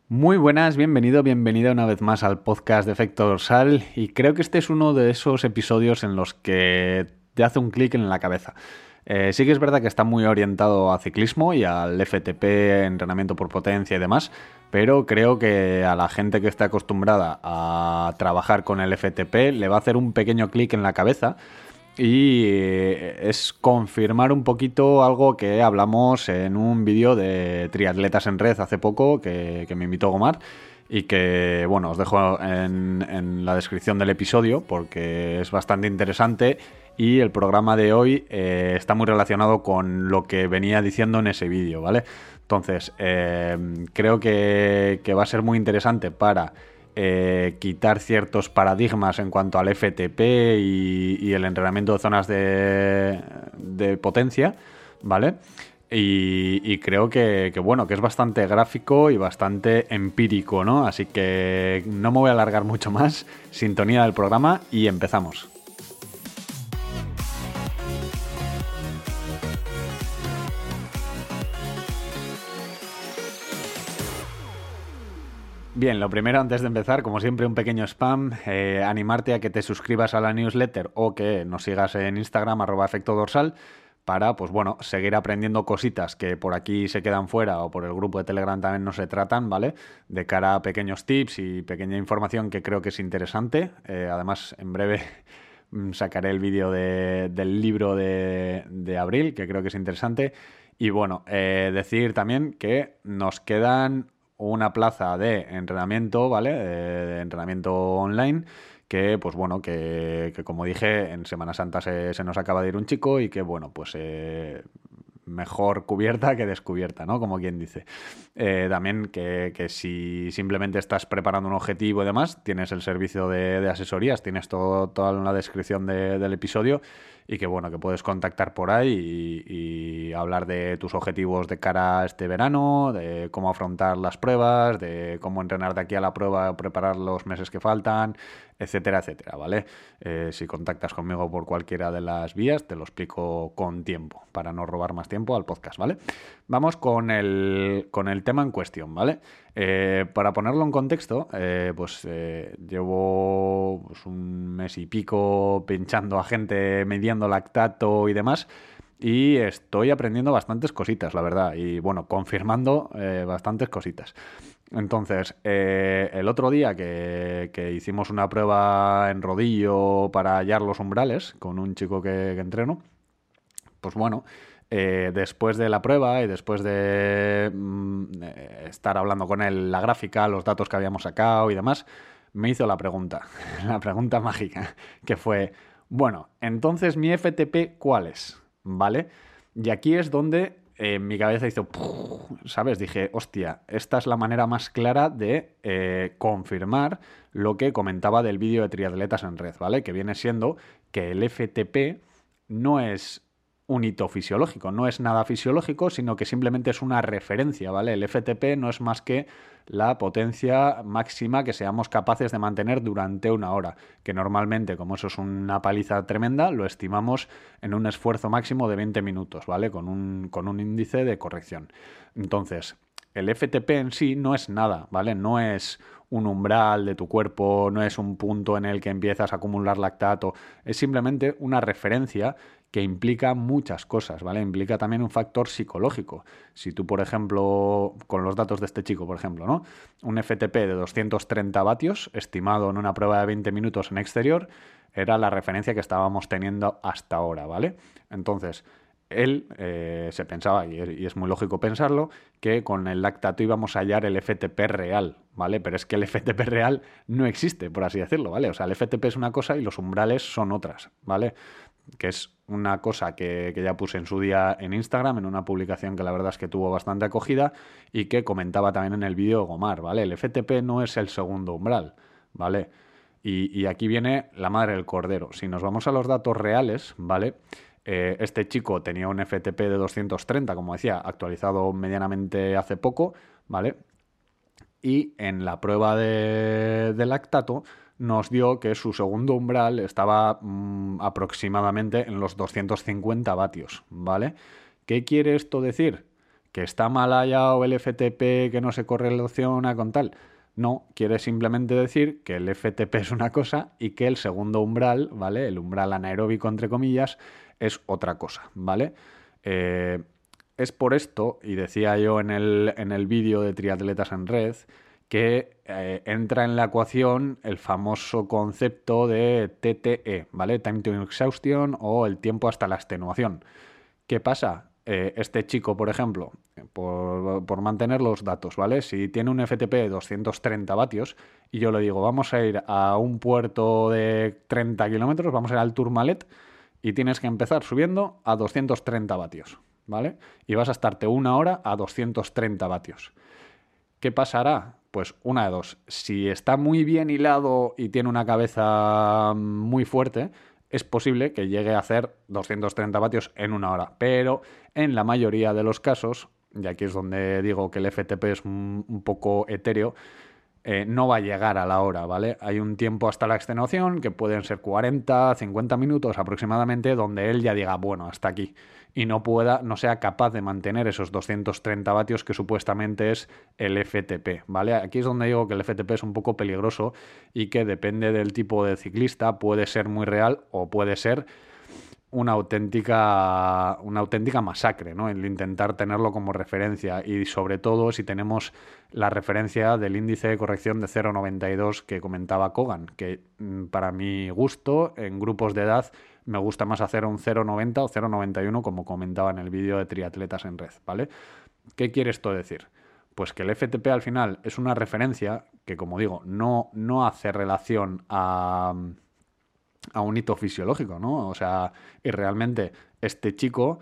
Muy buenas, bienvenida una vez más al podcast de Efecto Dorsal y creo que este es uno de esos episodios en los que te hace un clic en la cabeza. Sí que es verdad que está muy orientado a ciclismo y al FTP, entrenamiento por potencia y demás, pero creo que a la gente que está acostumbrada a trabajar con el FTP le va a hacer un pequeño clic en la cabeza y es confirmar un poquito algo que hablamos en un vídeo de triatletas en red hace poco que me invitó Gomar y que, bueno, os dejo en la descripción del episodio porque es bastante interesante y el programa de hoy está muy relacionado con lo que venía diciendo en ese vídeo, ¿vale? Entonces, creo que va a ser muy interesante para quitar ciertos paradigmas en cuanto al FTP y el entrenamiento de zonas de potencia, ¿vale? Y creo bueno, que es bastante gráfico y bastante empírico, ¿no? Así que no me voy a alargar mucho más. Sintonía del programa y empezamos. Bien, lo primero antes de empezar, como siempre, un pequeño spam, animarte a que te suscribas a la newsletter o que nos sigas en Instagram, @efectodorsal, para, pues bueno, seguir aprendiendo cositas que por aquí se quedan fuera o por el grupo de Telegram también no se tratan, ¿vale? De cara a pequeños tips y pequeña información que creo que es interesante. Además, en breve sacaré el vídeo del libro de abril, que creo que es interesante. Y bueno, decir también que nos quedan una plaza de entrenamiento, ¿vale? De entrenamiento online, que pues bueno, que como dije, en Semana Santa se nos acaba de ir un chico y que bueno, pues mejor cubierta que descubierta, ¿no? Como quien dice. También que si simplemente estás preparando un objetivo y demás, tienes el servicio de asesorías, tienes toda la descripción del episodio y que bueno, que puedes contactar por ahí y hablar de tus objetivos de cara a este verano, de cómo afrontar las pruebas, de cómo entrenar de aquí a la prueba, preparar los meses que faltan, etcétera, etcétera, ¿vale? Si contactas conmigo por cualquiera de las vías, te lo explico con tiempo, para no robar más tiempo al podcast, ¿vale? Vamos con el tema en cuestión, ¿vale? Para ponerlo en contexto, llevo pues, un mes y pico pinchando a gente, midiendo lactato y demás, y estoy aprendiendo bastantes cositas, la verdad, y bueno, confirmando bastantes cositas. Entonces, el otro día que hicimos una prueba en rodillo para hallar los umbrales con un chico que entreno, pues bueno, después de la prueba y después de estar hablando con él, la gráfica, los datos que habíamos sacado y demás, me hizo la pregunta, la pregunta mágica, que fue, bueno, entonces mi FTP, ¿cuál es? ¿Vale? Y aquí es donde mi cabeza hizo, ¿sabes? Dije, hostia, esta es la manera más clara de confirmar lo que comentaba del vídeo de triatletas en red, ¿vale? Que viene siendo que el FTP no es un hito fisiológico, no es nada fisiológico, sino que simplemente es una referencia, ¿vale? El FTP no es más que la potencia máxima que seamos capaces de mantener durante una hora, que normalmente, como eso es una paliza tremenda, lo estimamos en un esfuerzo máximo de 20 minutos, ¿vale? Con un índice de corrección. Entonces, el FTP en sí no es nada, ¿vale? No es un umbral de tu cuerpo, no es un punto en el que empiezas a acumular lactato, es simplemente una referencia que implica muchas cosas, ¿vale? Implica también un factor psicológico. Si tú, por ejemplo, con los datos de este chico, por ejemplo, ¿no? Un FTP de 230 vatios, estimado en una prueba de 20 minutos en exterior, era la referencia que estábamos teniendo hasta ahora, ¿vale? Entonces, él se pensaba, y es muy lógico pensarlo, que con el lactato íbamos a hallar el FTP real, ¿vale? Pero es que el FTP real no existe, por así decirlo, ¿vale? O sea, el FTP es una cosa y los umbrales son otras, ¿vale? Que es una cosa que ya puse en su día en Instagram, en una publicación que la verdad es que tuvo bastante acogida y que comentaba también en el vídeo de Gomar, ¿vale? El FTP no es el segundo umbral, ¿vale? Y aquí viene la madre del cordero. Si nos vamos a los datos reales, ¿vale? Este chico tenía un FTP de 230, como decía, actualizado medianamente hace poco, ¿vale? Y en la prueba de lactato nos dio que su segundo umbral estaba aproximadamente en los 250 vatios, ¿vale? ¿Qué quiere esto decir? ¿Que está mal hallado el FTP que no se correlaciona con tal? No, quiere simplemente decir que el FTP es una cosa y que el segundo umbral, ¿vale? El umbral anaeróbico, entre comillas, es otra cosa, ¿vale? Eh, es por esto, y decía yo en el vídeo de Triatletas en Red, que entra en la ecuación el famoso concepto de TTE, ¿vale? Time to Exhaustion o el tiempo hasta la extenuación. ¿Qué pasa? Este chico, por ejemplo, por mantener los datos, ¿vale? Si tiene un FTP de 230 vatios y yo le digo, vamos a ir a un puerto de 30 kilómetros, vamos a ir al Tourmalet y tienes que empezar subiendo a 230 vatios, ¿vale? Y vas a estarte una hora a 230 vatios. ¿Qué pasará? Pues una de dos. Si está muy bien hilado y tiene una cabeza muy fuerte, es posible que llegue a hacer 230 vatios en una hora. Pero en la mayoría de los casos, y aquí es donde digo que el FTP es un poco etéreo, no va a llegar a la hora, ¿vale? Hay un tiempo hasta la extenuación que pueden ser 40, 50 minutos aproximadamente, donde él ya diga, bueno, hasta aquí, y no sea capaz de mantener esos 230 vatios que supuestamente es el FTP, ¿vale? Aquí es donde digo que el FTP es un poco peligroso y que depende del tipo de ciclista, puede ser muy real o puede ser una auténtica masacre, ¿no? El intentar tenerlo como referencia y sobre todo si tenemos la referencia del índice de corrección de 0,92 que comentaba Kogan, que para mi gusto en grupos de edad me gusta más hacer un 0,90 o 0,91 como comentaba en el vídeo de Triatletas en Red, ¿vale? ¿Qué quiere esto decir? Pues que el FTP al final es una referencia que, como digo, no hace relación a un hito fisiológico, ¿no? O sea, y realmente este chico,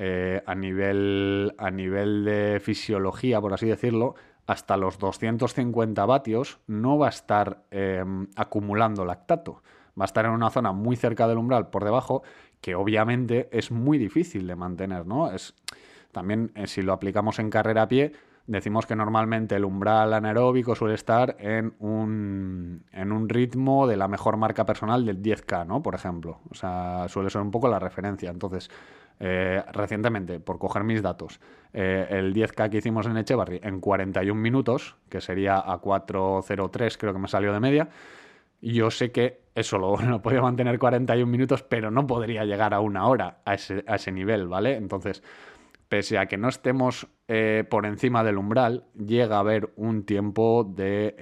a nivel de fisiología, por así decirlo, hasta los 250 vatios no va a estar acumulando lactato. Va a estar en una zona muy cerca del umbral, por debajo, que obviamente es muy difícil de mantener, ¿no? También, si lo aplicamos en carrera a pie, decimos que normalmente el umbral anaeróbico suele estar en un ritmo de la mejor marca personal del 10K, ¿no? Por ejemplo. O sea, suele ser un poco la referencia. Entonces, recientemente, por coger mis datos, el 10K que hicimos en Echevarri en 41 minutos, que sería a 4:03, creo que me salió de media, yo sé que eso lo podía mantener 41 minutos, pero no podría llegar a una hora a ese nivel, ¿vale? Entonces, pese a que no estemos por encima del umbral, llega a haber un tiempo de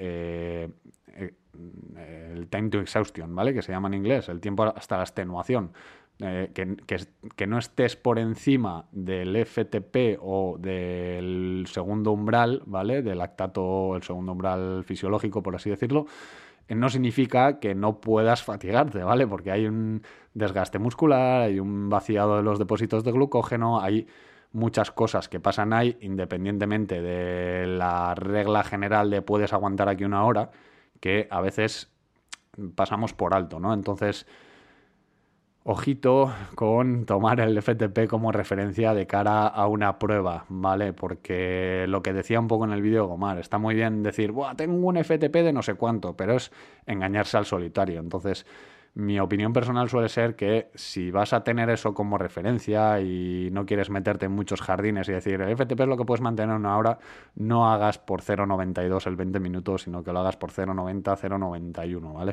el time to exhaustion, ¿vale? Que se llama en inglés, el tiempo hasta la extenuación. Que no estés por encima del FTP o del segundo umbral, ¿vale? Del lactato, el segundo umbral fisiológico, por así decirlo, no significa que no puedas fatigarte, ¿vale? Porque hay un desgaste muscular, hay un vaciado de los depósitos de glucógeno, hay muchas cosas que pasan ahí, independientemente de la regla general de puedes aguantar aquí una hora, que a veces pasamos por alto, ¿no? Entonces, ojito con tomar el FTP como referencia de cara a una prueba, ¿vale? Porque lo que decía un poco en el vídeo de Gomar, está muy bien decir, buah, tengo un FTP de no sé cuánto, pero es engañarse al solitario. Entonces, mi opinión personal suele ser que si vas a tener eso como referencia y no quieres meterte en muchos jardines y decir, el FTP es lo que puedes mantener una hora, no hagas por 0,92 el 20 minutos, sino que lo hagas por 0,90, 0,91, ¿vale?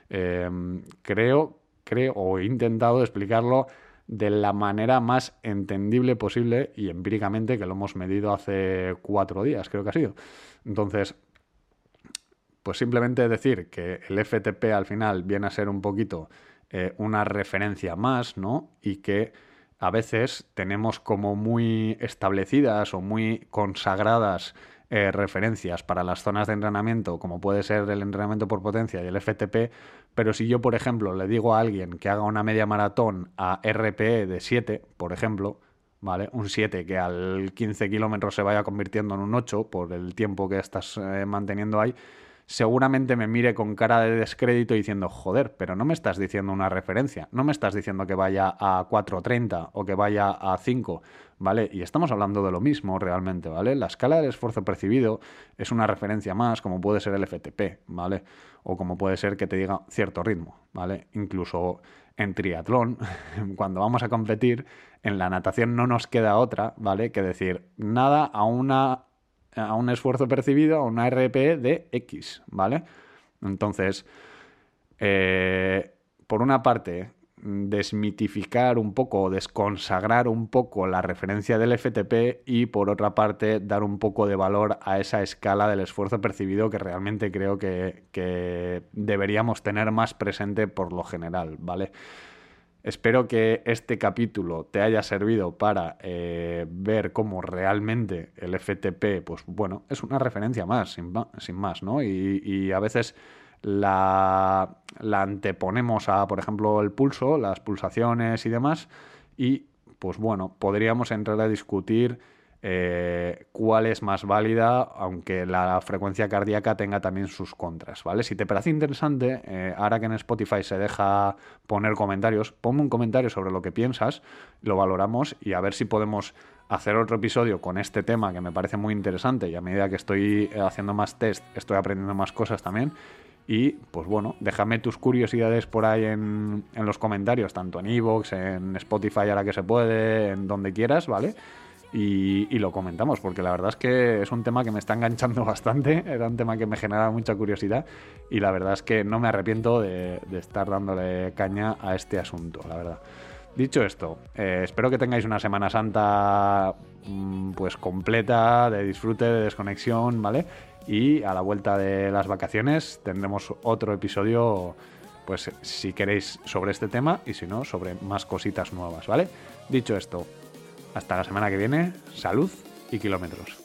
Creo o he intentado explicarlo de la manera más entendible posible y empíricamente, que lo hemos medido hace 4 días, creo que ha sido. Entonces, pues simplemente decir que el FTP al final viene a ser un poquito una referencia más, ¿no? Y que a veces tenemos como muy establecidas o muy consagradas referencias para las zonas de entrenamiento, como puede ser el entrenamiento por potencia y el FTP, pero si yo, por ejemplo, le digo a alguien que haga una media maratón a RPE de 7, por ejemplo, ¿vale? Un 7 que al 15 kilómetros se vaya convirtiendo en un 8 por el tiempo que estás manteniendo ahí, seguramente me mire con cara de descrédito diciendo, joder, pero no me estás diciendo una referencia, no me estás diciendo que vaya a 4,30 o que vaya a 5, ¿vale? Y estamos hablando de lo mismo realmente, ¿vale? La escala del esfuerzo percibido es una referencia más, como puede ser el FTP, ¿vale? O como puede ser que te diga cierto ritmo, ¿vale? Incluso en triatlón, cuando vamos a competir, en la natación no nos queda otra, ¿vale? Que decir nada a un esfuerzo percibido, a una RPE de X, ¿vale? Entonces, por una parte, desmitificar un poco, desconsagrar un poco la referencia del FTP y por otra parte, dar un poco de valor a esa escala del esfuerzo percibido que realmente creo que deberíamos tener más presente por lo general, ¿vale? Espero que este capítulo te haya servido para ver cómo realmente el FTP, pues bueno, es una referencia más, sin más, ¿no? Y a veces la anteponemos a, por ejemplo, el pulso, las pulsaciones y demás, y pues bueno, podríamos entrar a discutir cuál es más válida, aunque la frecuencia cardíaca tenga también sus contras, ¿vale? Si te parece interesante, ahora que en Spotify se deja poner comentarios, ponme un comentario sobre lo que piensas, lo valoramos y a ver si podemos hacer otro episodio con este tema que me parece muy interesante y a medida que estoy haciendo más test, estoy aprendiendo más cosas también. Y pues bueno, déjame tus curiosidades por ahí en los comentarios, tanto en iVoox, en Spotify ahora que se puede, en donde quieras, ¿vale? Y lo comentamos, porque la verdad es que es un tema que me está enganchando bastante, era un tema que me generaba mucha curiosidad y la verdad es que no me arrepiento de estar dándole caña a este asunto, la verdad. Dicho esto, espero que tengáis una Semana Santa pues completa, de disfrute, de desconexión, ¿vale? Y a la vuelta de las vacaciones tendremos otro episodio, pues si queréis, sobre este tema y si no, sobre más cositas nuevas, ¿vale? Dicho esto, hasta la semana que viene, salud y kilómetros.